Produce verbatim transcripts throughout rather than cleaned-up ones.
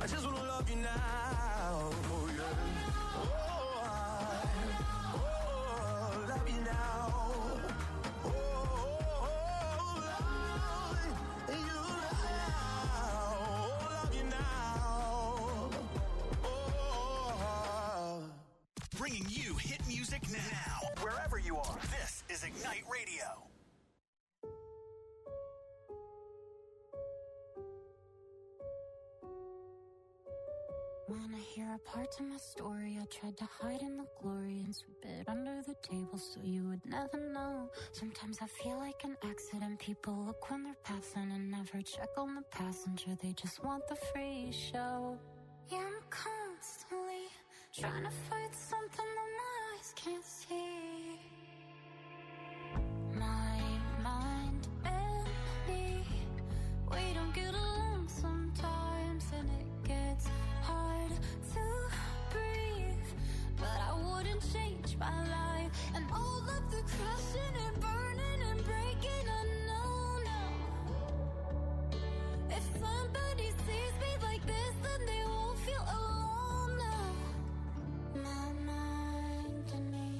I just wanna love you now. Oh yeah. Oh, I, oh, love you now. Oh, oh, love you now. Oh, love you now. Oh. Bringing you hit music now, wherever you are. This is Ignite Radio. Wanna hear a part of my story? I tried to hide in the glory and sweep it under the table so you would never know. Sometimes I feel like an accident. People look when they're passing and never check on the passenger. They just want the free show. Yeah, I'm constantly trying to fight something that my eyes can't see. My mind and me, we don't get along sometimes, and it gets hard to breathe. But I wouldn't change my life, and all of the crashing and burning and breaking, I know now. If somebody sees me like this, then they won't feel alone now. My mind and me.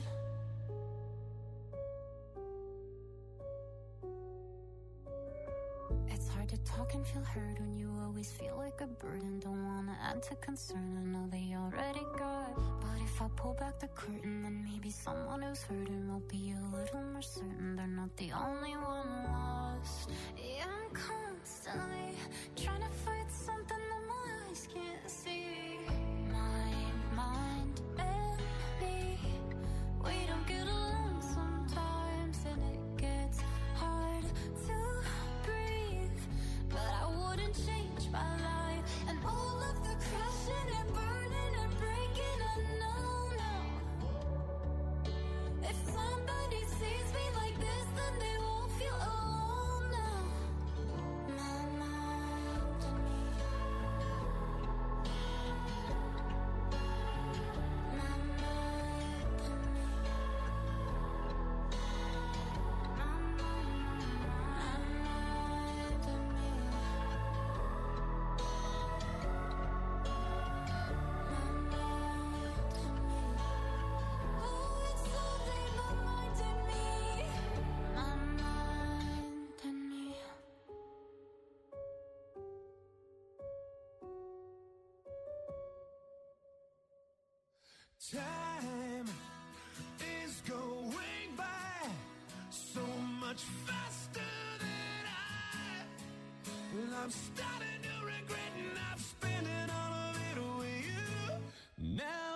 It's hard to talk and feel heard when you always feel like a burden. Don't wanna add to concern, I know they already got. But if I pull back the curtain, then maybe someone who's hurting will be a little more certain they're not the only one lost. Yeah, I'm constantly trying to fight something that my eyes can't see. My mind and me, we don't get along sometimes, and it gets hard to breathe. But I wouldn't change my life, and all of the crashing and burning and breaking, I know now. If somebody sees me like this, then they won't feel alone now. My mind and me. My mind and me. My mind, my mind and me. My mind and me. Oh, it's only my mind and me. My mind and me. Time is going by so much faster than I. Well, I'm starting to regret not spending all of it with you. Now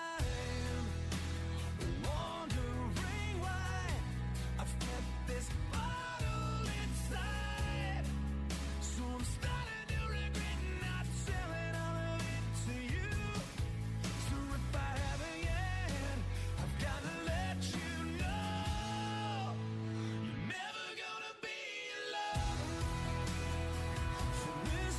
I'm wondering why I've kept this bottle inside. So I'm starting to regret not selling all of it to you. So if I haven't yet, I've got to let you know you're never gonna be alone. So this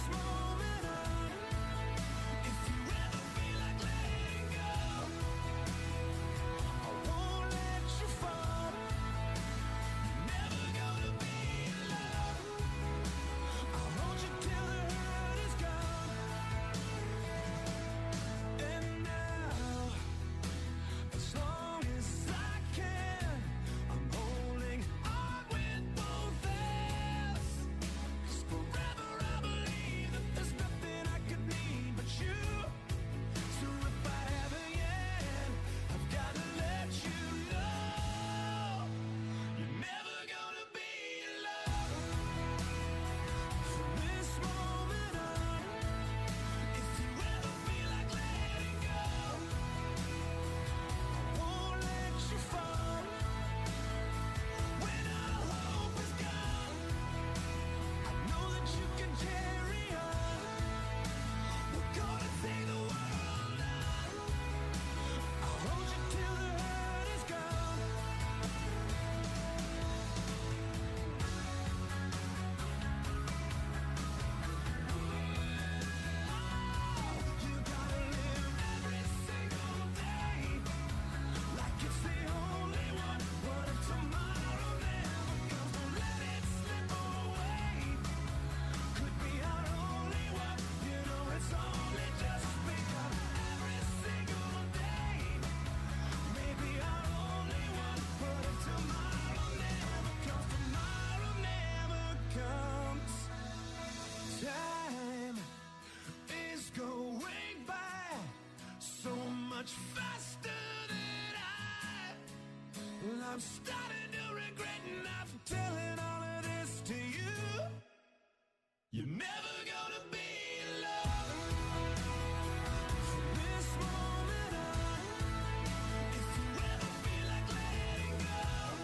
I'm starting to regret not telling all of this to you. You're never gonna be alone from this moment on. If you ever feel like letting go,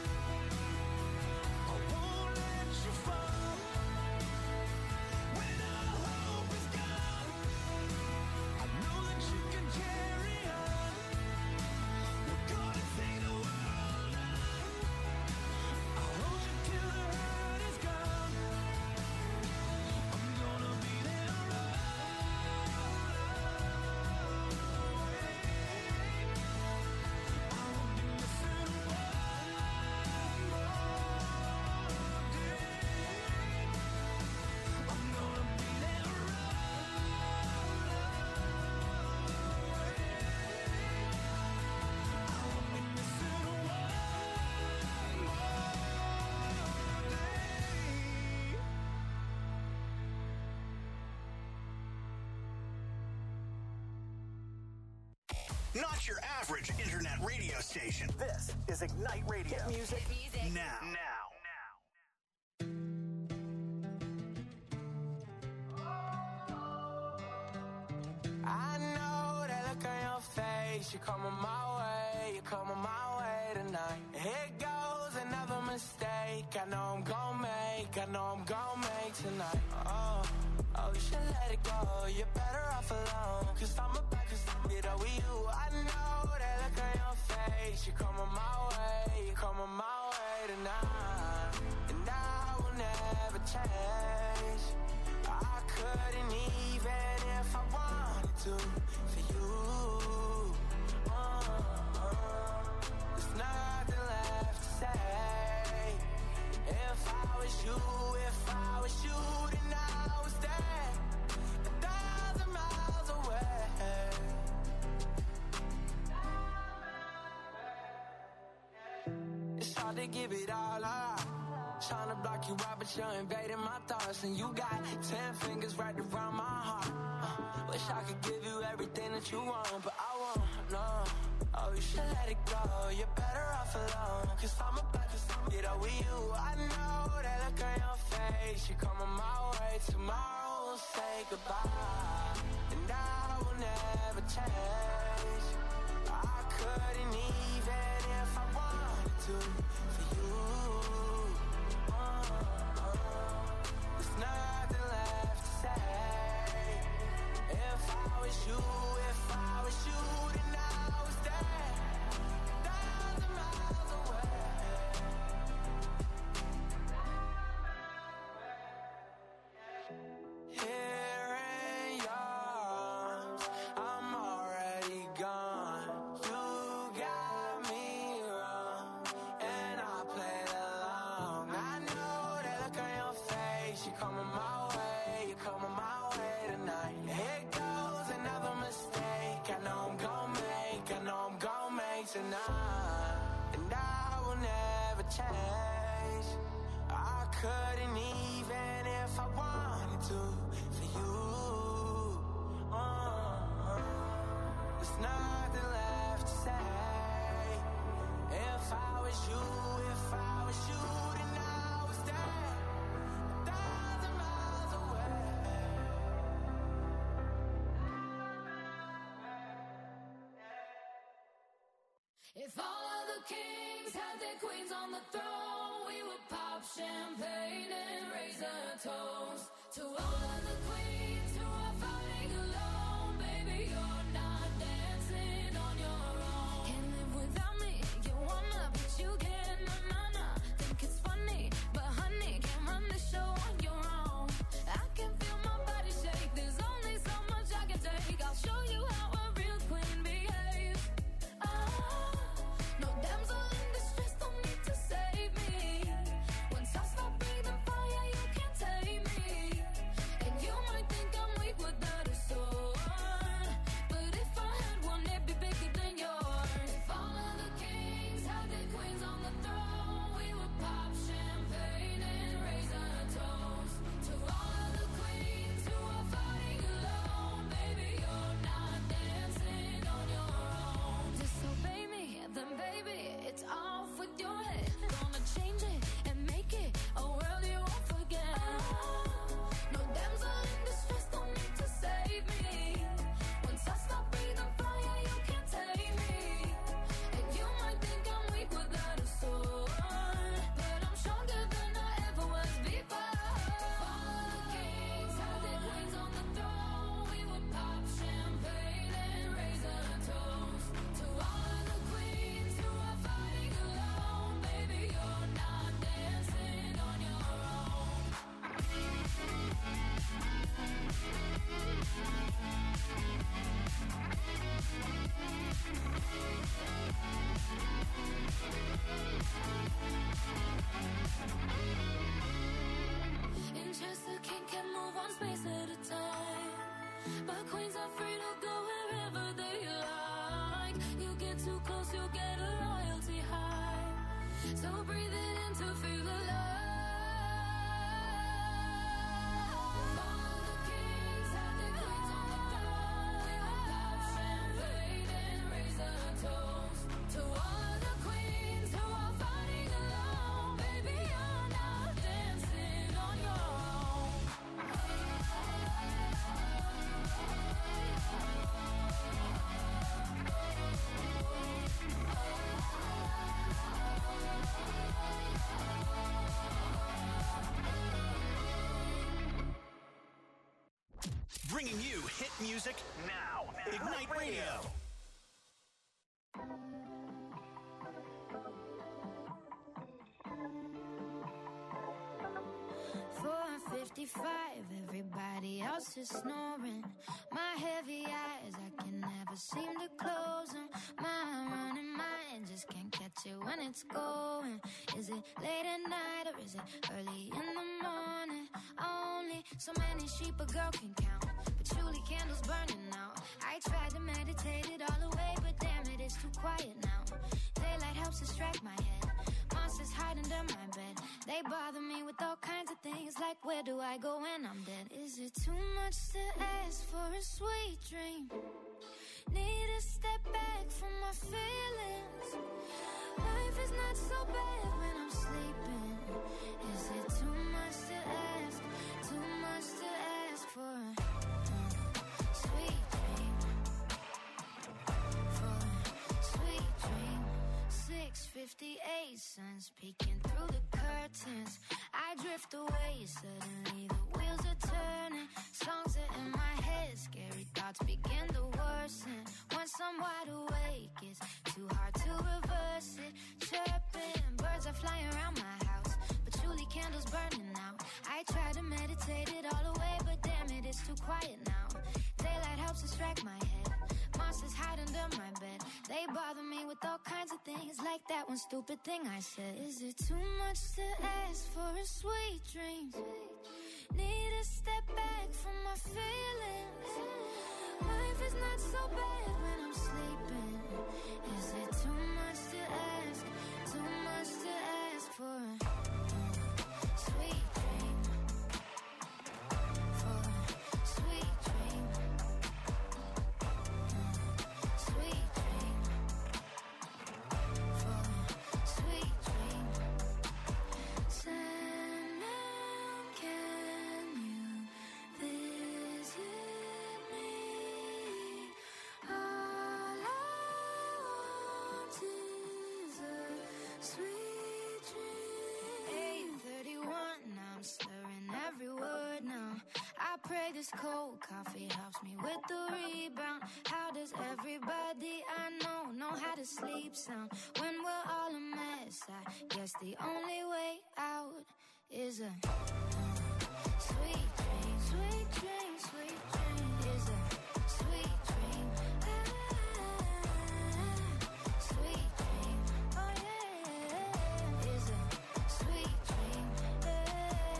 I won't let you fall. When all hope is gone, I know that you can carry on. We're gonna take the world on. I'll hold you till the hurt is gone. I'm gonna be there I won't be missing one more day. I'm gonna be there I won't be missing one more day. Not your average internet radio station. This is Ignite Radio. Hit music, now. Now. I know that look on your face. You're coming my way, you're coming my way tonight. Here goes another mistake. I know I'm gon' make, I know I'm gon' make tonight. Oh, oh, you should let it go. You're better off alone. Cause I'm about to get over you. I know that look on your face. You're coming my way, you're coming my way tonight. And I will never change. I couldn't even if I wanted to for you. Uh, uh, there's nothing left to say. If I was you, if I was you, then I was there, a thousand miles away. It's hard to give it all up. Trying to block you out, but you're invading my thoughts. And you got ten fingers right around my heart. uh, Wish I could give you everything that you want, but I won't, no. Oh, you should let it go. You're better off alone. Cause I'm about to get over you. I know that look on your face. You're coming my way. Tomorrow we'll say goodbye. And I will never change. I couldn't even if I wanted to for you. There's nothing left to say. If I was you, if I was you, then I was there, a thousand miles away. Here in your arms, I'm already gone. You got me wrong, and I played along. I know that look on your face. You're coming my way, you're coming my way tonight. Here goes another mistake. I know I'm gon' make, I know I'm gon' make tonight. And I will never change. I couldn't even if I wanted to for you. Uh, uh, there's nothing left to say. If I was you, if I was you, then I was there, a thousand miles away. If all of the kings had their queens on the throne, we would pop champagne and raise a toast to all of the queens who are fighting alone. Baby, you're not dancing on your own. Can't live without me, you wanna, but you can't. Na na na, think it's funny, but honey, can't run the show on your own. I can feel my body shake. There's only so much I can take. I'll show you how a real queen behaves. Ah, no damsel in distress, don't need to save me. Once I stop breathing fire, you can't take me. And you might So breathe it in to feel alive. Follow the kings, have the queens on the throne. We will pop champagne and raise a toast to all of the queens who are fighting alone. Baby, you're not dancing on your own. Bringing you hit music now. Ignite Radio. four fifty-five, everybody else is snoring. My heavy eyes, I can never seem to close them. My running mind just can't catch it when it's going. Is it late at night or is it early in the morning? Only so many sheep a girl can count. Patchouli candles burning out. I tried to meditate it all away, but damn it, it's too quiet now. Daylight helps distract my head. Monsters hide under my bed. They bother me with all kinds of things, like where do I go when I'm dead? Is it too much to ask for a sweet dream? Need to step back from my feelings. Life is not so bad when I'm sleeping. Is it too much to ask? Too much to ask for a uh, sweet dream? For a sweet dream. six fifty-eight, sun's peeking through the curtains. I drift away, suddenly the wheels are turning. Songs are in my head, scary thoughts begin to worsen. Once I'm wide awake, it's too hard to reverse it. Chirping, birds are flying around my house. Patchouli candles burning out. I try to meditate it all away, but damn it, it's too quiet now. Daylight helps distract my head. Monsters hide under my bed. They bother me with all kinds of things, like that one stupid thing I said. Is it too much to ask for a sweet dream? Need to step back from my feelings. Life is not so bad when I'm sleeping. Is it too much to ask? Too much to ask for a uh, sweet dream? For a sweet dream. Sweet dream. For a sweet dream. Sandman, can you visit me? All I want is a sweet dream. eight thirty-one, I'm slurring every word now. I pray this cold coffee helps me with the rebound. How does everybody I know know how to sleep sound? When we're all a mess, I guess the only way out is a uh, sweet dream. Sweet dream, sweet dream is a sweet dream. Ah, sweet dream. Oh yeah, is a sweet dream. Yeah.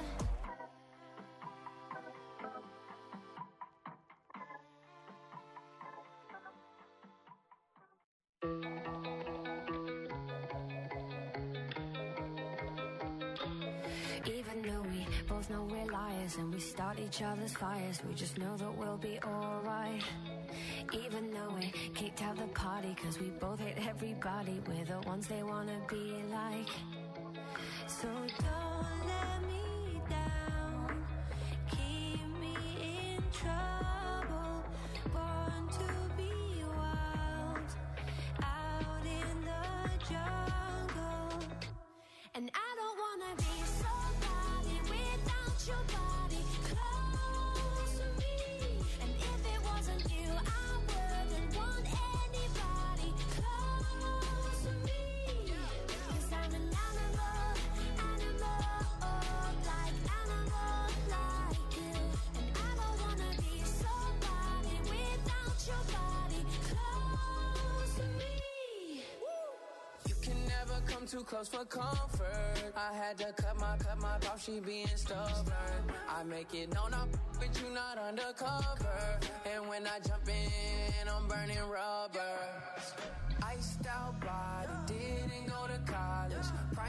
Even though we both know we're liars and we start each other's fires, we just know that we'll be alright. Even though we kicked out the party cause we both hate everybody, we're the ones they wanna be like. So don't let me down, keep me in trouble, born to be wild, out in the jungle. And I don't wanna be somebody without your body close to me. And if it wasn't you, I wouldn't want anybody close to me. Cause I'm an animal, animal, like animal like you. And I don't wanna be somebody without your body close to me. You can never come too close for comfort. I had to cut my, cut my off, she being stubborn. I make it known I'm with you, not undercover. And when I jump in, I'm burning rubber. Iced out body, didn't go to college.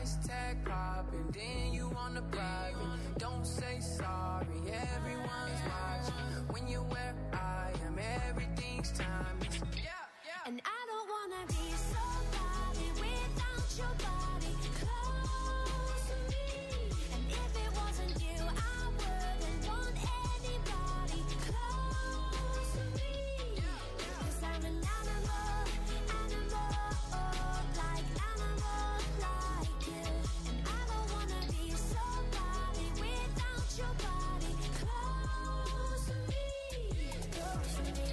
price tag popping, then you on the private. Don't say sorry, everyone's watching. When you're where I am, everything's timeless. Yeah, yeah. And I don't wanna be somebody without your body close to me. And if it wasn't you, I wouldn't want anybody close to me. 'Cause I'm an animal, animal, like animal, like you. And I don't wanna be somebody without your body close to me, close to me.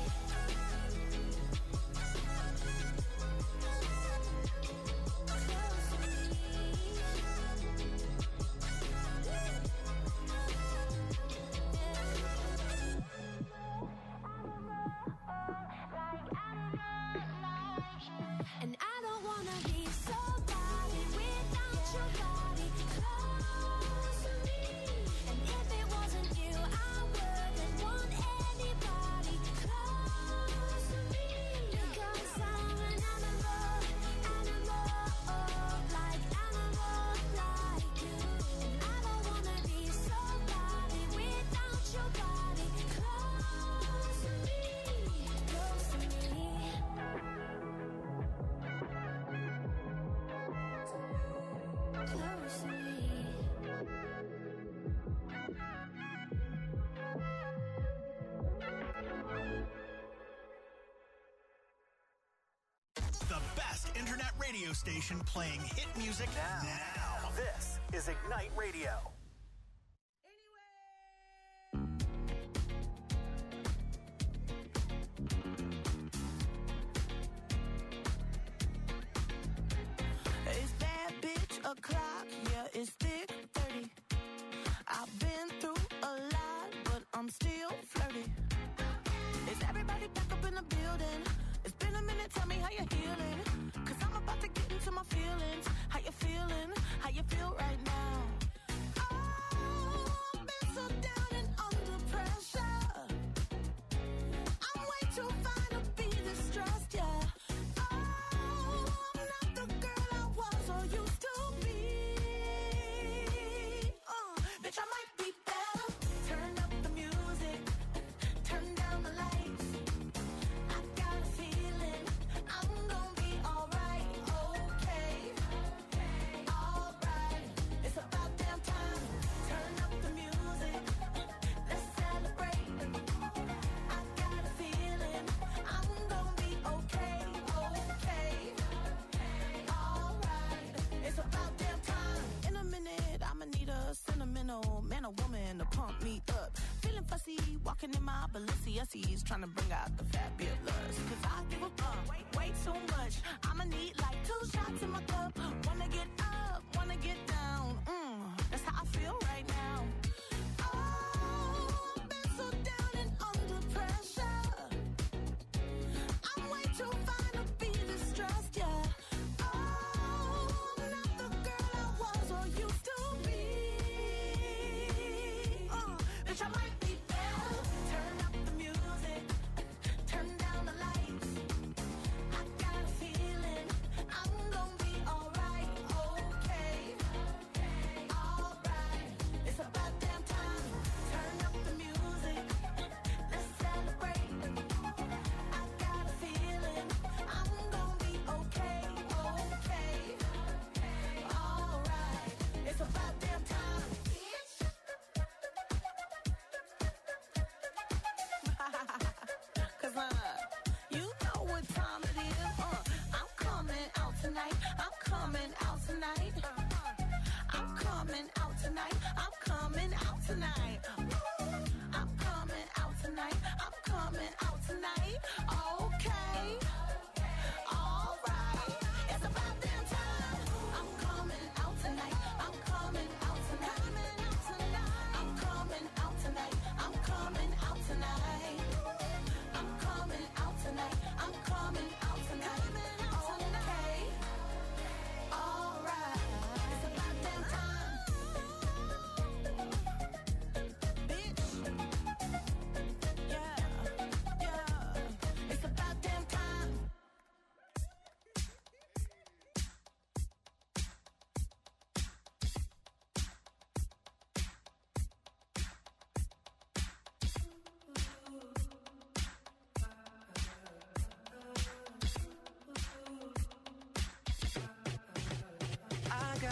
And I don't wanna be somebody without your body close to me. And if it wasn't you, I wouldn't want anybody close to me. Because I'm an animal, animal, like animal, like you. And I don't wanna be somebody without your body close to me, close to me. Close to me. The best internet radio station playing hit music now. now. This is Ignite Radio. It's that bitch o'clock, yeah, it's thick thirty. I've been through a lot, but I'm still flirty. Is everybody back up in the building? It's been a minute, tell me how you're healing. Cause I'm about to get into my feelings. How you feeling? How you feel right now? Oh, I've been so down and under pressure. I'm way too fine to be distressed, yeah. Oh, I'm not the girl I was or used to be. Uh, bitch, I might be better. Turn up the music, turn down the lights. I got a feeling I'm gonna be alright, okay, alright. It's about damn time. Turn up the music, let's celebrate. I got a feeling I'm gonna be okay, okay, alright. It's about damn time. In a minute, I'ma need a sentimental man or woman to pump me up. Feeling fussy, walking in my Balenciennes, trying to bring out the fabulous. Cause I give a fuck way, way too much. I'ma need like two shots in my cup. Wanna get up, wanna get down. Mm, that's how I feel right now. Oh, I've been so down and under pressure. I'm way too fine to be distressed, yeah. Oh, I'm not the girl I was or used to be. Uh, bitch, I might be better. Turn up the music, turn down the lights. I got a feeling I'm gonna be alright, okay, alright. It's about damn time. Turn up the music, let's celebrate. I got a feeling I'm gonna be okay, okay, alright. It's about damn time. Cause uh, you know what time it is. Uh, I'm coming out tonight. I'm coming out tonight. I'm coming out tonight. I'm coming out tonight. I'm coming out tonight. I'm coming out tonight. Okay. Alright. It's about damn time. I'm coming out tonight. I'm coming out tonight. I'm coming out tonight. I'm coming out tonight. I'm coming out tonight. I'm coming out tonight. Okay. Alright. It's about damn time. Bitch. Yeah. Yeah.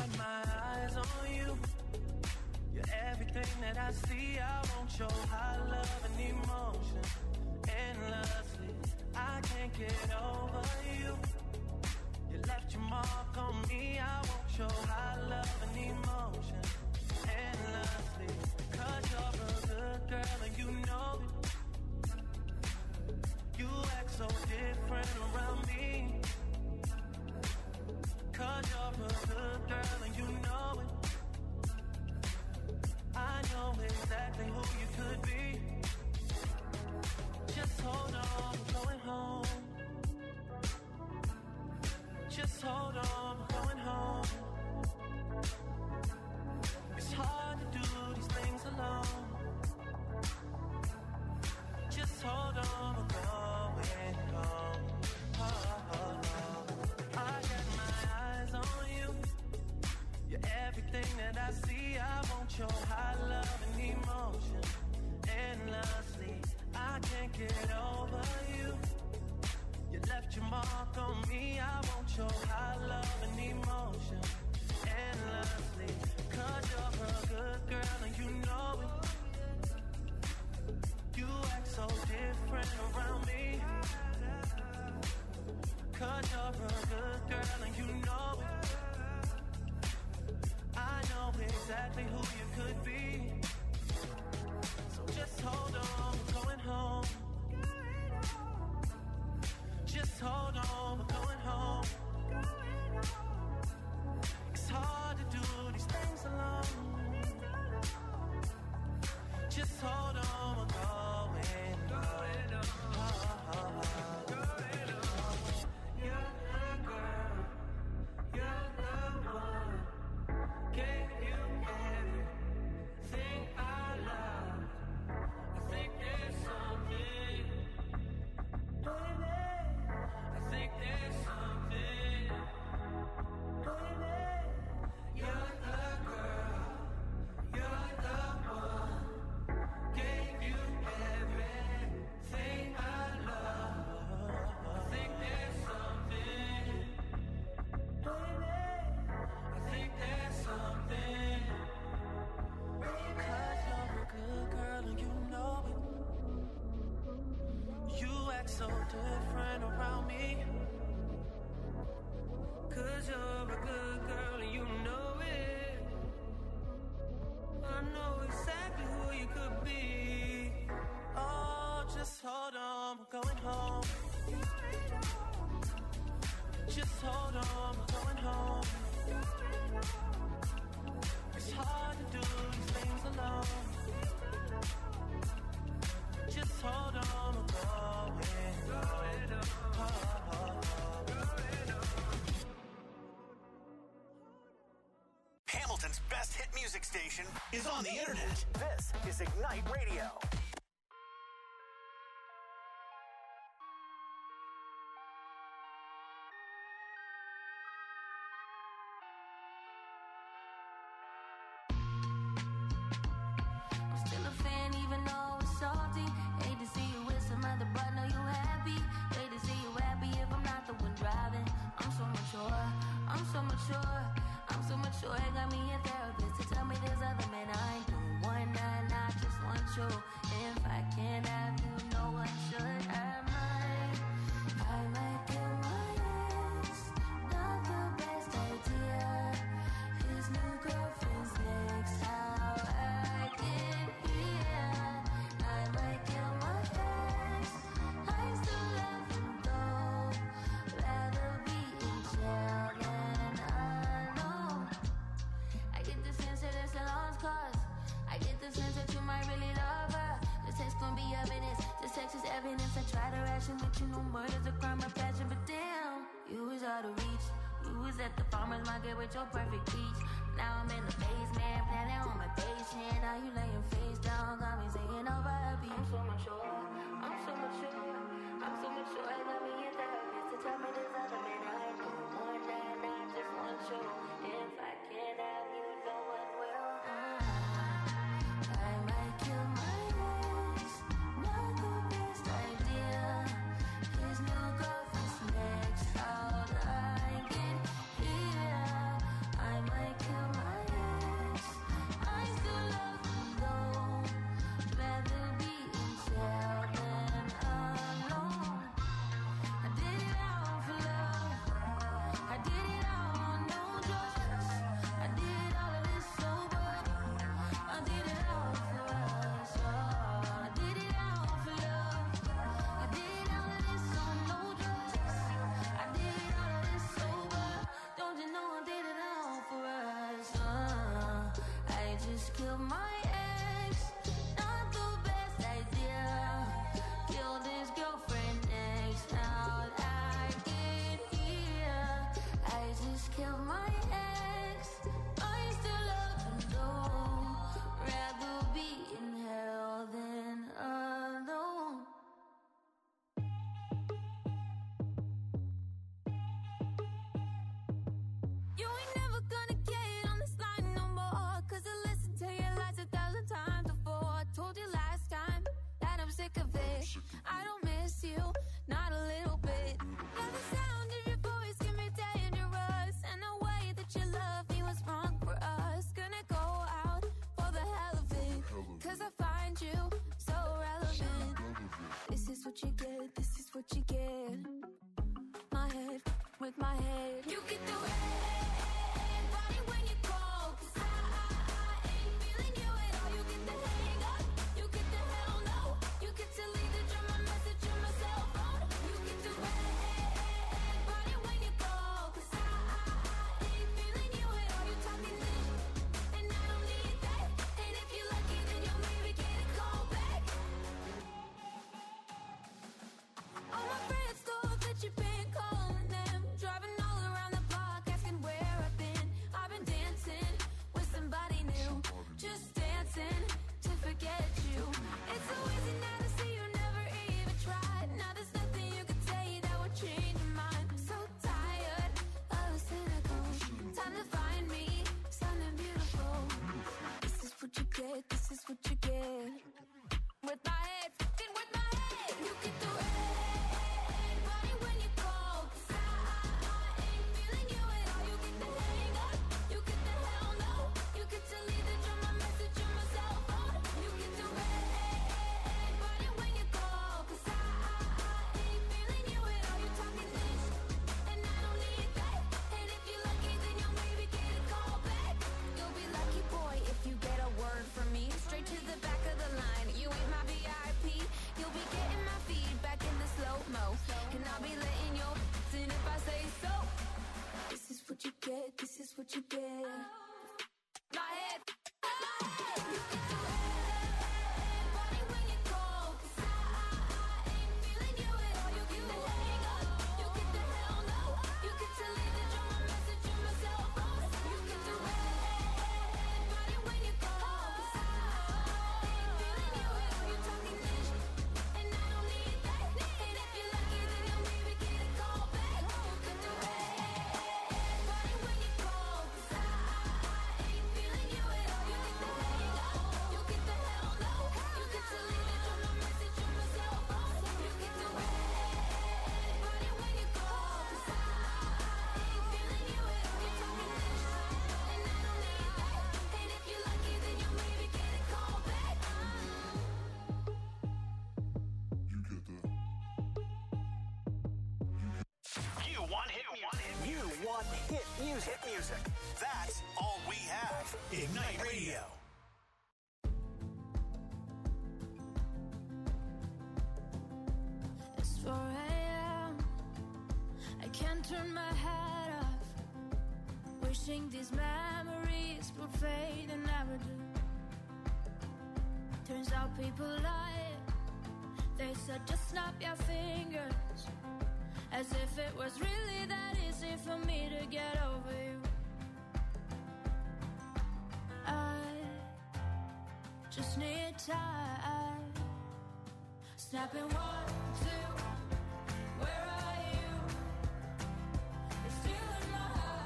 got my eyes on you. You're everything that I see. I want your high love and emotion endlessly. I can't get over you. You left your mark on me. I want your high love and emotion endlessly. Cause you're a good girl and you know it. You act so different around me. Cause you're a good girl and you know it. I know exactly who you could be. Just hold on, we're going home. Just hold on, we're going home. It's hard to do these things alone. Just hold on, we're going home. Oh, oh, oh. I got my eyes on you. You're everything that I see. I want your high love and emotion endlessly. I can't get over you. You left your mark on me. I want your high love and emotion endlessly. Cause you're a good girl and you know it. You act so different around me. Cause you're a good girl and you know it. I know exactly who you could be. So just hold on, we're going home. Just hold on, we're going home. It's hard to do these things alone. Just hold on, we're going home. Oh, oh, oh. You're the girl, you're the one. Gave you everything I love. I think there's something, baby. I think there's something, baby. You're the girl, you're the one. Gave you everything I love. I think there's something, baby. I think there's something. Cause you're a good girl and you know it. You act so different around me. Cause you're a good girl and you know it. I know exactly who you could be. Oh, just hold on, we're going home. Just hold on, we're going home. It's hard to do these things alone. Just hold on, we're going home. Oh, oh, oh. Hamilton's best hit music station is on the internet. This is Ignite Radio. I'm still a fan even though it's salty. Hate to see you with some other, but know you happy. Hate to see you happy if I'm not the one driving. I'm so mature, I'm so mature, I'm so mature. It got me a therapist to tell me there's other men I ain't doing one night, I just want you. If I can't have you, no one should. I might, I might kill my ex. Not the best idea. His new girlfriend's next. How I get here. I might kill my ex. I still love him though. Rather be in jail than alone. I get the sense that it's a lost cause. I get the sense that you might really love her. This text gon' be evidence. This text is evidence. I try to ration, but you know murder's a crime of passion. But damn, you was out of reach. You was at the farmer's market with your perfect peach. Now I'm in the basement, planning on my patient. Now you laying face down, got me singing over a beat. I'm so mature, I'm so mature, I'm so mature. I got me a therapist to tell me there's other men I ain't doing one night, I just want you. If I can't have you, no one will. I might kill my ex, not the best idea. His new girlfriend's next. How'd I get here? I might sick of it. I don't miss you, not a little bit. Yeah, the sound of your voice can be dangerous, and the way that you love me was wrong for us. Gonna go out for the hell of it, cause I find you so relevant. This is what you get, this is what you get. My head with my head. You get the red body when you call, cause I, I, I ain't feeling you at all. You get the hang up, you get the hell no. You get to leave the drum, my message on my cell phone. You get the red body when you call, cause I, I, I ain't feeling you at all. You talking this, and I don't need that. And if you're lucky, then you'll maybe get a call back. All my friends thought that you've been calling them, driving all around the block, asking where I've been. I've been dancing with somebody new, just dancing to forget you. It's so easy now to see you never even tried. Now there's nothing you can say that would change your mind. So tired of the cynical. Time to find me something beautiful. This is what you get, this is what you get. With my head, fucking with my head. You get the red body when you call, cause I, I, I ain't feeling you at all. You get the hang up, you get the hell no. You get to leave the drum, my message on my cell phone. You get the red body when you call, cause I, I, I ain't feeling you at all. You talking this, and I don't need that. And if you're lucky, then you'll maybe get a call back. You'll be lucky, boy, if you get a word from me. Straight to the back of the line, you ain't my V I P. You'll be getting my feedback in the slow-mo, and I'll be letting your in if I say so. This is what you get, this is what you get. My head, my head. You get the red body when you call, cause I, I, I ain't feeling you at all. You get the hang up, you get the hell no. You get to leave the drum, my message on my cell phone. You get the red body when you call, cause I, I ain't feeling you at all. You talking this, and I don't need that. And if you're lucky, then you'll maybe get a call back. You get the red body when you call, cause I, I ain't feeling you at all. You get the hang up, you get the hell no. You get to leave the drum, my message on my cell phone. You get the red body when you call, cause I, I ain't feeling you at all. You talking this, and I don't need that. And if you're lucky, then you'll maybe get a call back. You want hit music. You want hit music. Hit music. That's all we have. Ignite Radio. It's four a.m. I can't turn my head off, wishing these memories would fade and never do. Turns out people lie. They said just snap your fingers, as if it was really that easy for me to get over you. I just need time. Snapping one, two, where are you? You're still in my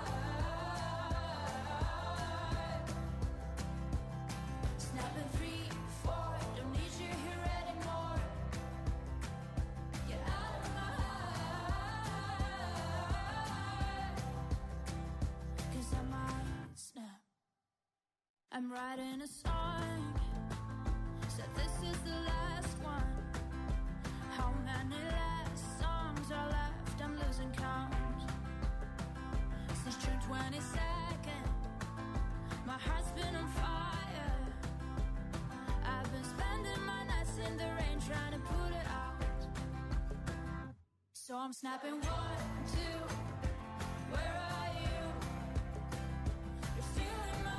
heart. Snapping three, four, don't need you here anymore. Get out of my heart, cause I might snap. I'm writing a song, said this is the last one. How many last songs are left? I'm losing count. Since June twenty-second, my heart's been on fire. I've been spending my nights in the rain trying to put it out. So I'm snapping one, two, where are you? You're still in my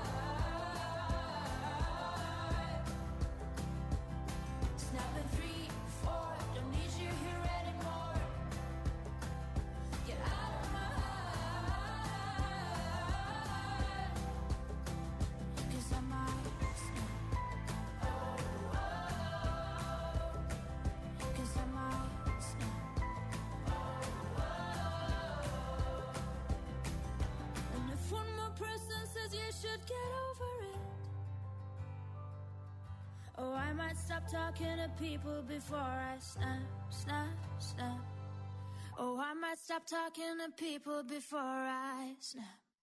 heart. Snapping three, four, don't need you here anymore. Get out of my heart, cause I might snap. Oh, oh, cause I might snap. Oh, oh, might stop talking to people before I snap, snap, snap. Oh, I might stop talking to people before I snap.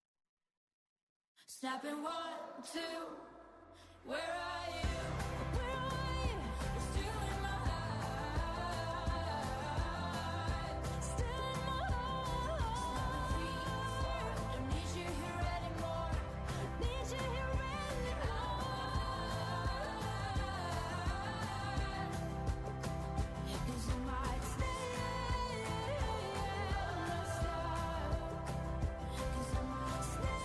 Snapping one, two, where are you? Where are you? You're still in my heart. Still in my heart. Don't need you here anymore. Need you here anymore. 'Cause I might stay. Cause I might stay.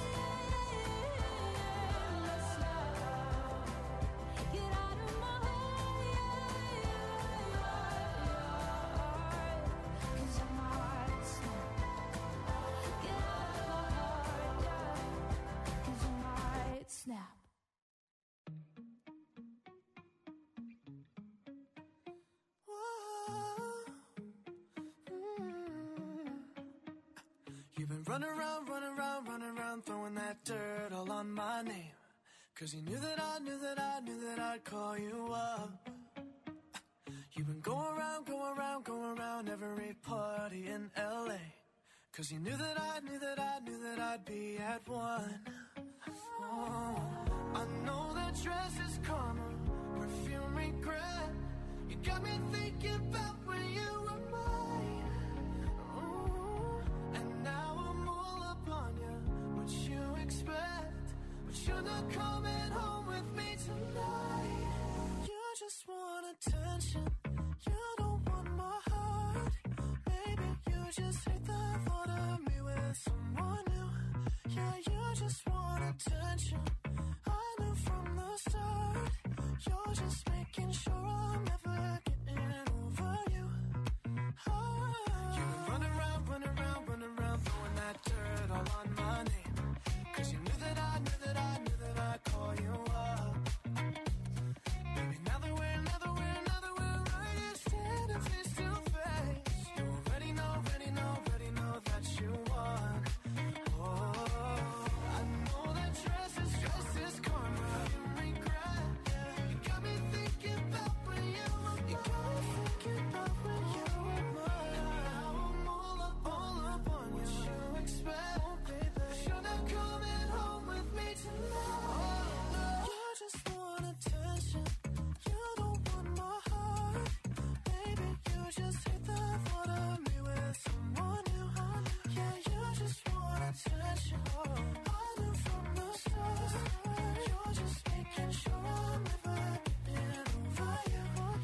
Get out of my heart. Cause I might snap. Get out of my heart. Cause I might snap. You've been running around, running around, running around, throwing that dirt all on my name. Cause you knew that I knew that I knew that I'd call you up. You've been going around, going around, going around every party in L A. Cause you knew that I knew that I knew that I'd be at one. Oh, I know that dress is karma, perfume regret. You got me thinking about when you were mine. Oh, and now I'm all up on you. What you expect? But you're not coming home with me tonight. You just want attention. You don't want my heart. Maybe you just hate the thought of me with someone new. Yeah, you just want attention. I knew from the start. You're just making sure I'm never getting over you. Oh, you run around, run around, run around, throwing that dirt all on my name. Cause you knew that I knew that I knew that I'd call you up. Baby, now that we're, now that we're, now that we're right here standing face to face, you already know, already know, already know that you won. Oh, I know that dress is, dress is karma, you regret. You got me thinking about when you were mine. You got me thinking about when you were mine. Now I'm all up, all up on you. What you expect? Oh, baby, you're not coming home with me tonight. You just want attention. You don't want my heart. Baby, you just hate the thought of me with someone new. Yeah, you just want attention. I knew from the start. You're just making sure I'm never getting over you. What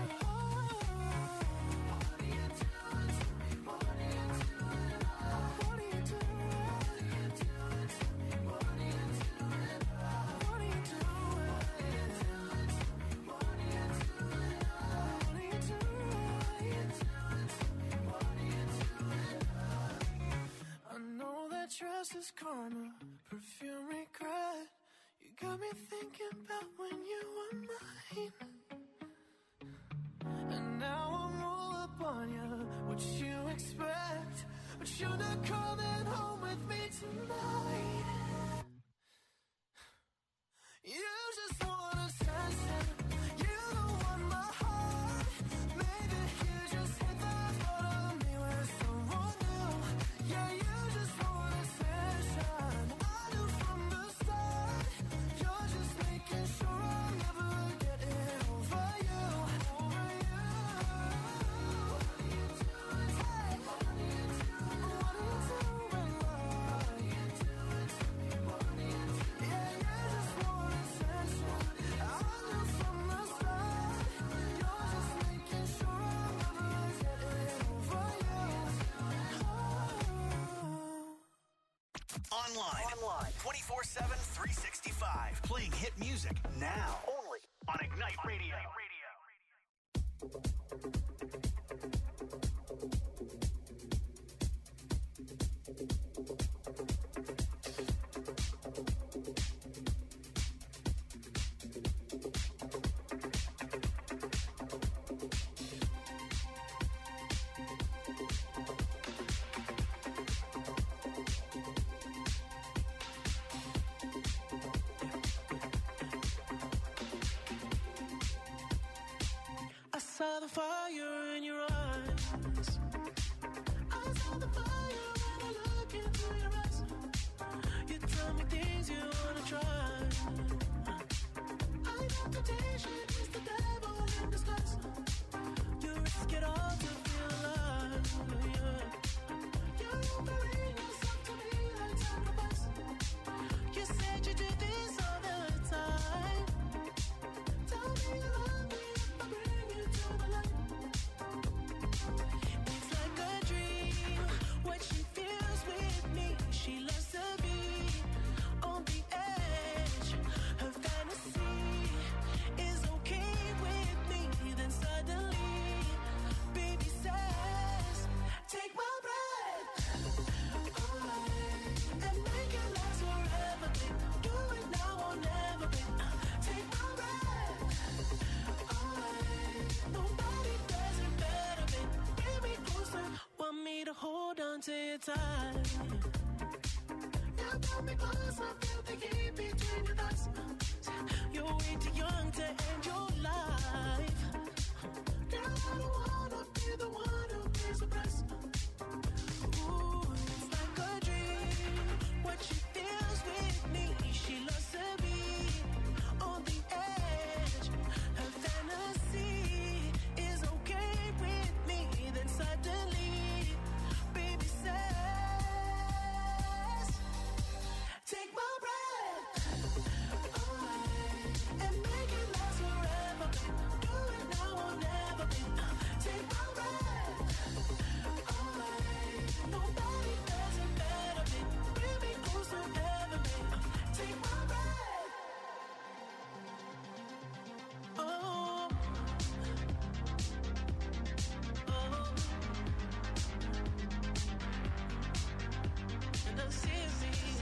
are you doing to me? What are you doing? What are you doing? What are you doing to me? What are you doing? What are you doing? What are you doing to me? What are you doing? What are you doing? I know that dress is karma, perfume regret. You got me thinking about when you were mine. And now I'm all up on you. What you expect? But you're not coming home with me tonight. You just want attention. You don't want my heart. Maybe you just hate the thought of me with someone new. Yeah, you just want attention. I knew from the start. You're just making sure I'm never getting over you. Over you. What are you doing? Hey, what are you doing? What are you doing? What are you doing to me? What are you doing? Yeah, you just want attention. I knew from the start. You're just making sure I'm never getting over you. Online. Online. twenty-four seven, three sixty-five. Playing hit music now. Only on Ignite Radio. saw the fire in your eyes. I saw the fire when I look into your eyes. You tell me things you wanna try. I know temptation is the devil in disguise. You risk it all to feel alive. Yeah. You're offering yourself to me like sacrifice. You said you do this all the time. Tell me you love me if I bring you to the light. It's like a dream, what she feels with me. She loves to be on the edge. Her fantasy is okay with me. Then suddenly, baby says, take my breath away and make it last forever, babe. Do it now or never, babe. Take my breath away. Nobody does it better, babe. Bring me closer. Want me to hold on to your tight. You brought me closer, feel the heat between your thighs. You're way too young to end your life. Girl, I don't wanna be the one who pays the price. Ooh, it's like a dream, what she feels with me. She loves to be on the edge. Her fantasy is okay with me. Then suddenly, baby says, take my breath away and make it last forever, babe. Do it now or never, babe. Take my breath away. Nobody does it better, babe. Bring me closer ever, babe. Take my breath. Oh, oh, and I see it.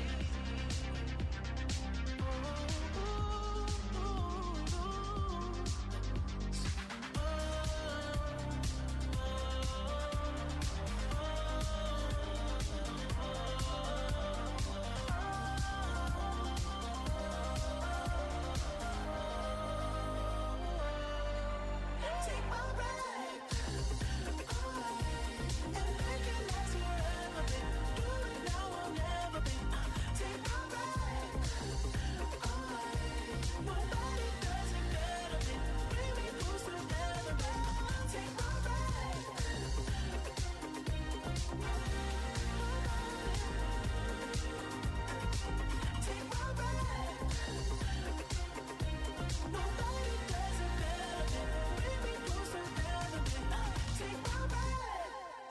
Take my breath away and make it last forever, babe. Do it now or never, babe. Take my breath away. Nobody does it better, babe. Bring me closer ever, babe. Take my breath. Take my breath. Nobody does it better, babe. Bring me closer ever, babe. Take my breath.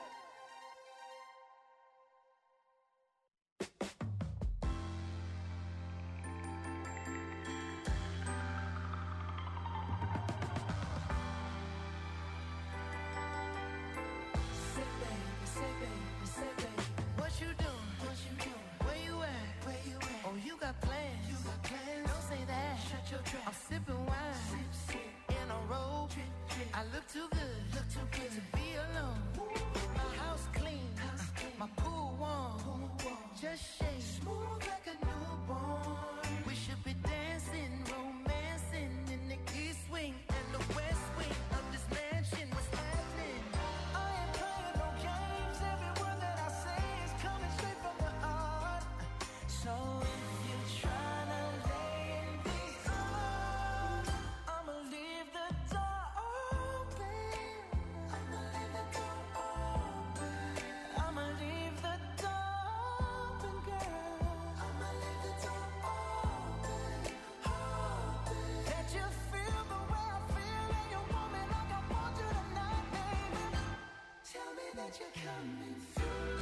Say baby, say baby, say baby. What you doing? What you doing? Where you at? Where you at? Oh, you got plans. You got plans. Don't say that. Shut your trap. I'm sipping wine. Sip, sip. In a robe. Drip, drip. I look too good. Look too good to be alone. My house clean. House clean. My pool warm. Pool warm. Just shake. Smooth like a newborn. We should be dancing, romancing in the east wing and the west wing of this mansion. What's happening? I ain't playing no games. Every word that I say is coming straight from the heart. So if you're trying to lay in these arms, I'ma leave the door open. I'ma leave the door open. I'ma leave the door open, girl. I'ma leave the door open, open. That you feel the way I feel and you want me like I want you tonight, baby. Tell me that you're coming through.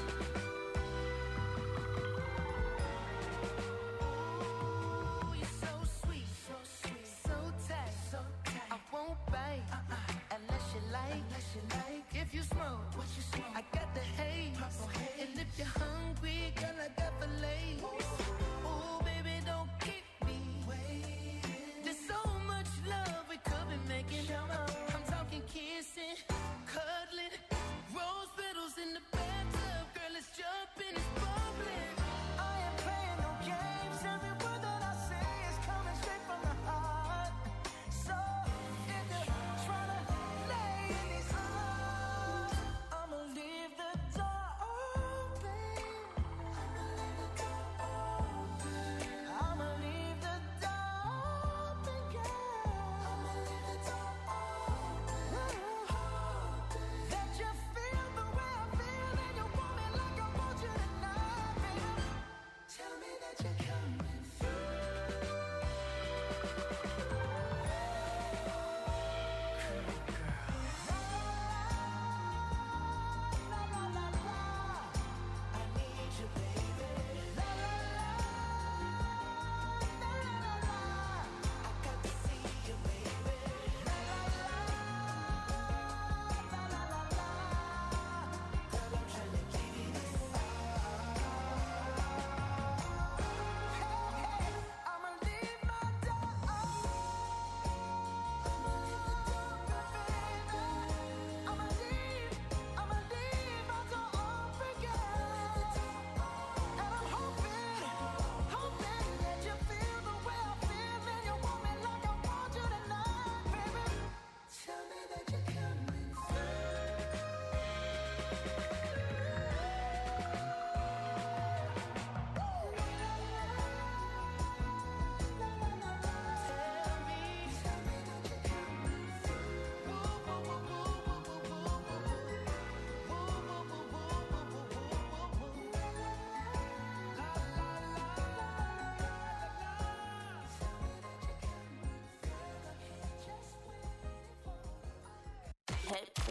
Ooh, you're so sweet, so sweet, so tight, so tight. I won't bite uh-uh. unless you like, unless you like. If you smoke, what you smoke? I got the haze. Purple haze. And if you're hungry, girl, I got the lace. Ooh, baby, don't keep me waiting. There's so much love we could be making. I'm talking kissing, cuddling, rose petals in the bathtub. Girl, it's jumping, it's bubbling. I ain't playing no games. Every word that I say is coming straight from the heart. So if you're trying to lay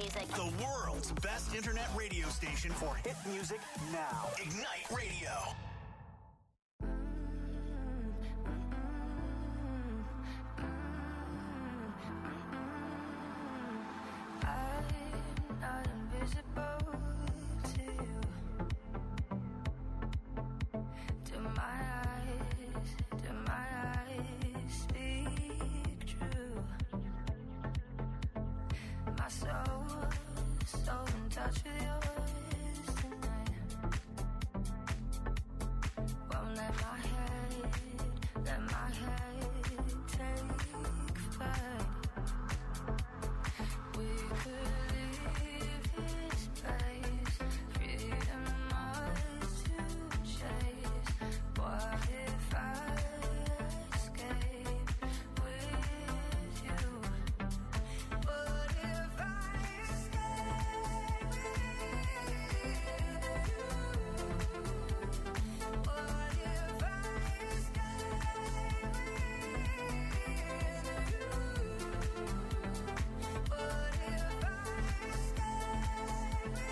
music. The world's best internet radio station for hit music now. Ignite Radio. I'm not invisible to you. Do my eyes, do my eyes speak true? My soul, so in touch with yours tonight. Won't let my head, let my head take flight. We could leave this place, freedom ours to chase. What if I escape with you? What if I escape with you? What if I escape with you? What if I escape with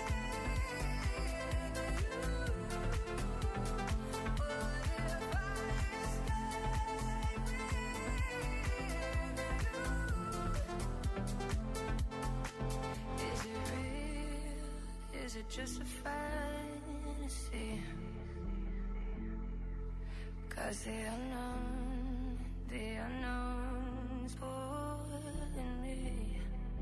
Is it real? Is it just a fantasy? 'Cause the unknown, the unknown's pulling me.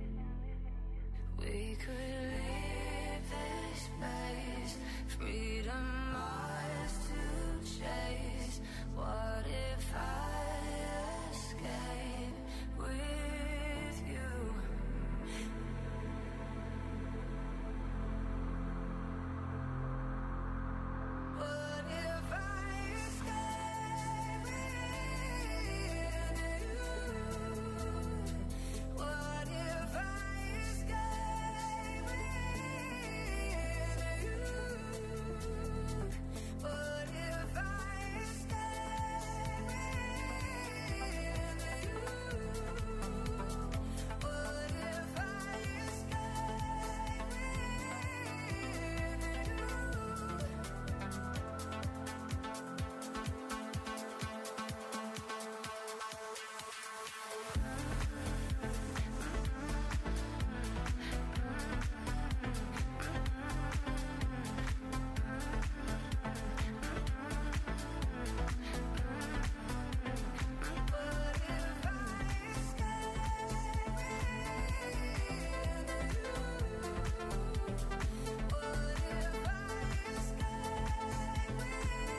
We could leave this place, freedom ours to chase. What if I escape with you? What if I escape with you? What if I escape with you? What if I escape with you? What if I escape with you? What if I escape with you? What if I escape with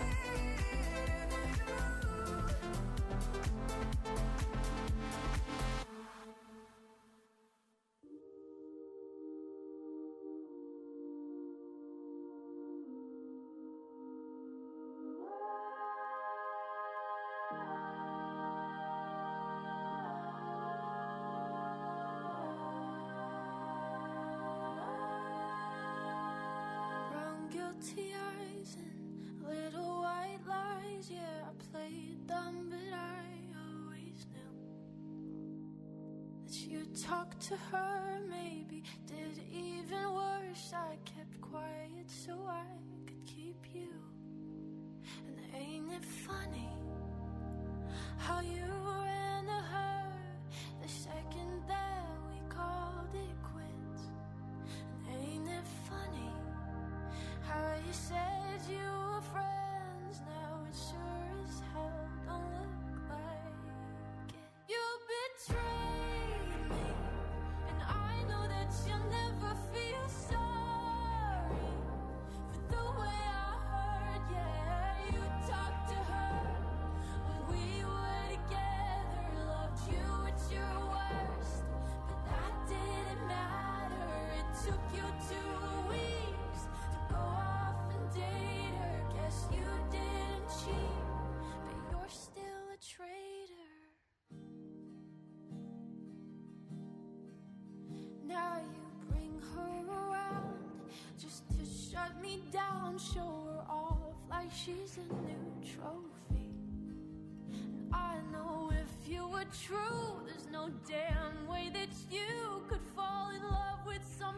Brown guilty eyes and little white lies. Yeah, I played dumb, but I always knew that you talked to her. Maybe did even worse. I kept quiet so I could keep you. And ain't it funny how you ran to her the second that we called it quits? And ain't it funny how you said you were friends? Now it sure as hell don't look like it. You betrayed me, and I know that you'll never feel sorry for the way I heard. Yeah, you talked to her when we were together, loved you at your worst, but that didn't matter. It took you two weeks to go off and date her. Guess you didn't cheat, but you're still a traitor. Now you bring her around just to shut me down, show her off like she's a new trophy. And I know if you were true, there's no damn way that you could fall in love with someone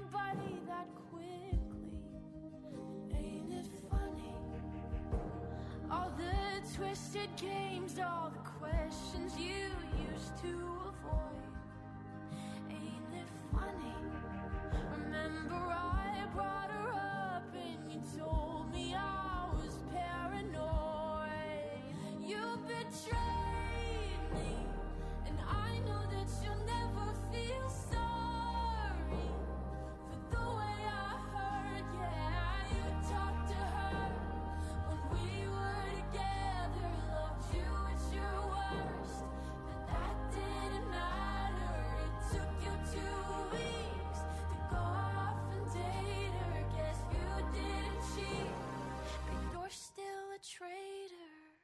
twisted games, all the questions you used to avoid. Ain't it funny? Remember I brought her up and you told me I was paranoid. You betrayed me, and I know that you'll never feel sorry for the way I hurt. Yeah, you talked to her when we were together, loved you at your worst, but that didn't matter. It took you two weeks to go off and date her. Guess you didn't cheat, but you're still a traitor.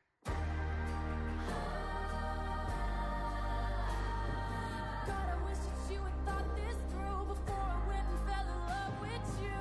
God, I wish that you had thought this through before I went and fell in love with you.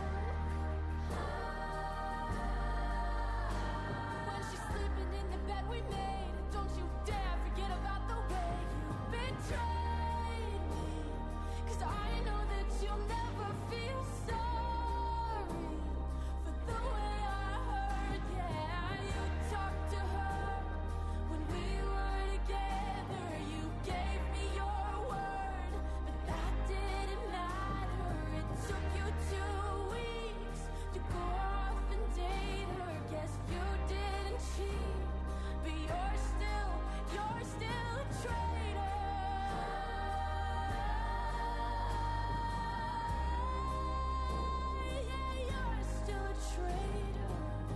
When she's sleeping in the bed we made, don't you dare forget about the way you betrayed me. 'Cause I know that you'll never feel sorry for the way I hurt. Yeah, you talked to her when we were together. You gave me your word, but that didn't matter. It took you two weeks to go off and date her. Guess you didn't cheat, but you're still, you're still a traitor. Yeah, you're still a traitor.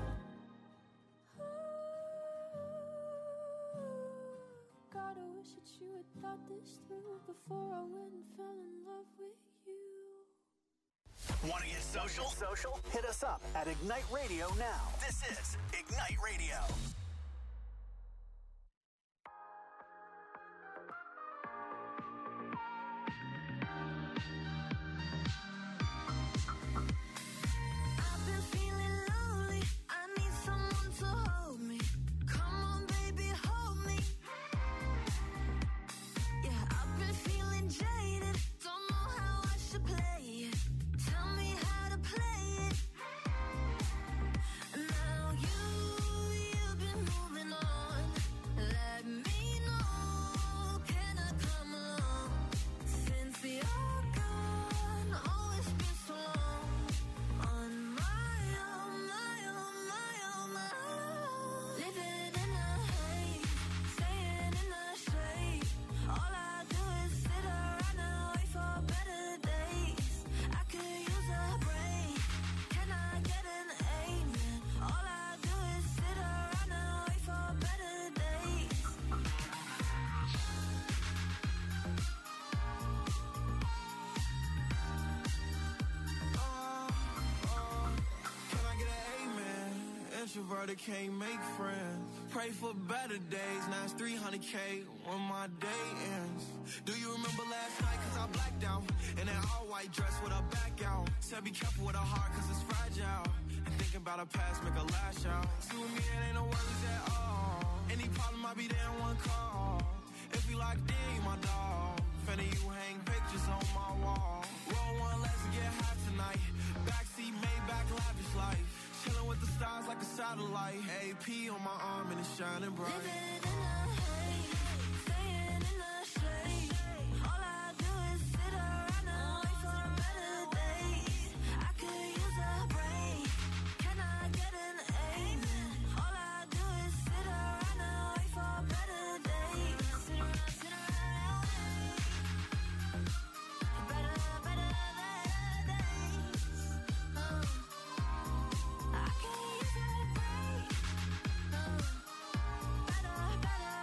God, I wish that you had thought this through before I went and fell in love with you. Want to get social? Social? Hit us up at Ignite Radio now. This is Ignite Radio. I've been feeling lonely. I need someone to hold me. Come on, baby, hold me. Yeah, I've been feeling jaded. Don't know how I should play it. Tell me how to play it. Now you, you've been moving on. Let me know, can I come along? Since you're gone, oh, it's been so long. On my own, my own, my own, my own. Living in a haze, staying in the shade. All I do is sit around and wait for better days. I could use a break. Can I get an amen? All I do is sit around and wait for better days. Can I get an amen? Introverted can't make friends. Pray for better days. Now it's three hundred K when my day ends. Do you remember last night? Cause I blacked out. In that all white dress with a back out. Said be careful with a heart cause it's fragile. And thinking about a past make a lash out. See with me it ain't no worries at all. Any problem I'll be there in one call. If we locked in, you my dog. Finna you hang pictures on my wall. Roll one, let's get high tonight. Backseat, Maybach, lavish life. Chilling with the stars like a satellite. A P on my arm and it's shining bright. Living in a haze, staying in the shade. All I do is sit around and wait for better days. I could use a break. Can I get an amen? All I do is sit around and wait for better days. Sit around, sit around and wait. Better, better, better days. Uh, I could use a break. Uh, better, better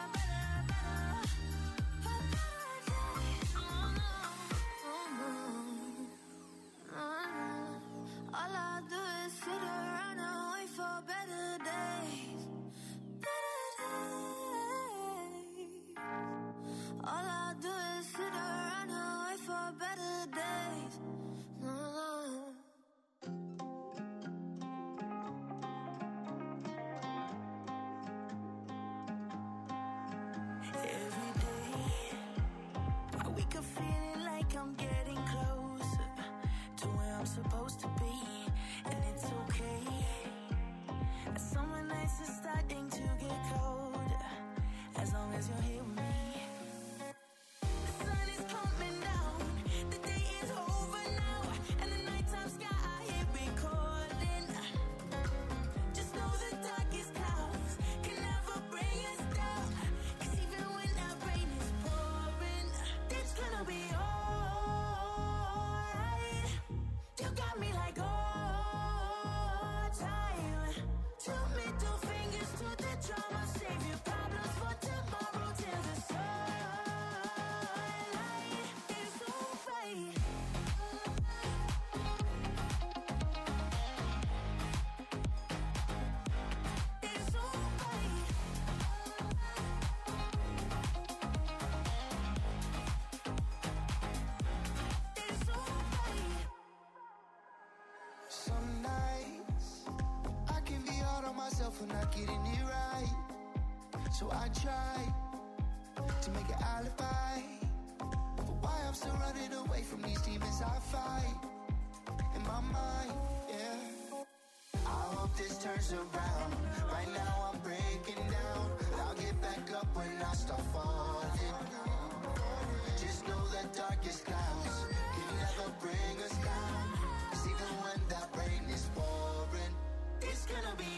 myself for not getting it right. So I try to make an alibi for why I'm still running away from these demons I fight in my mind, yeah. I hope this turns around. Right now I'm breaking down. I'll get back up when I start falling. Just know the darkest clouds can never bring us down. 'Cause even when that rain is pouring, it's gonna be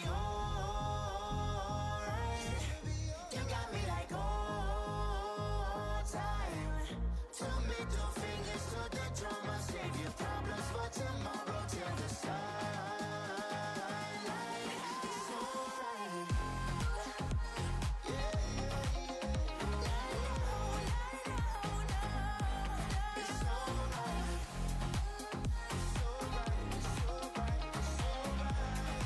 alright. You got me like old time. Two middle fingers to the drum. I'll save your problems for tomorrow till the sunlight. It's alright. Yeah, yeah, yeah. It's alright. It's alright. It's alright. It's alright.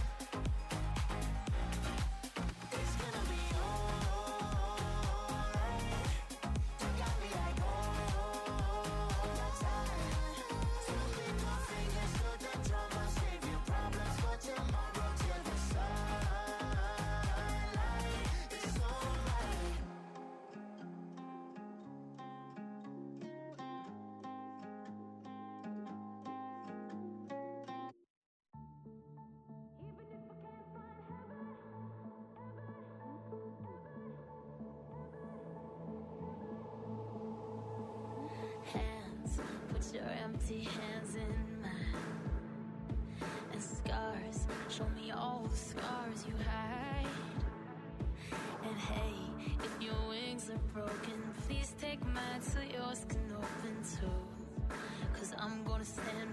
It's gonna be alright. You got me like old time. Two middle fingers to the drum. I'll save your problems for tomorrow till the sunlight. It's alright. Hands, put your empty hands in mine. And scars, show me all the scars you hide. And hey, if your wings are broken, please take mine so yours can open too. 'Cause I'm gonna stand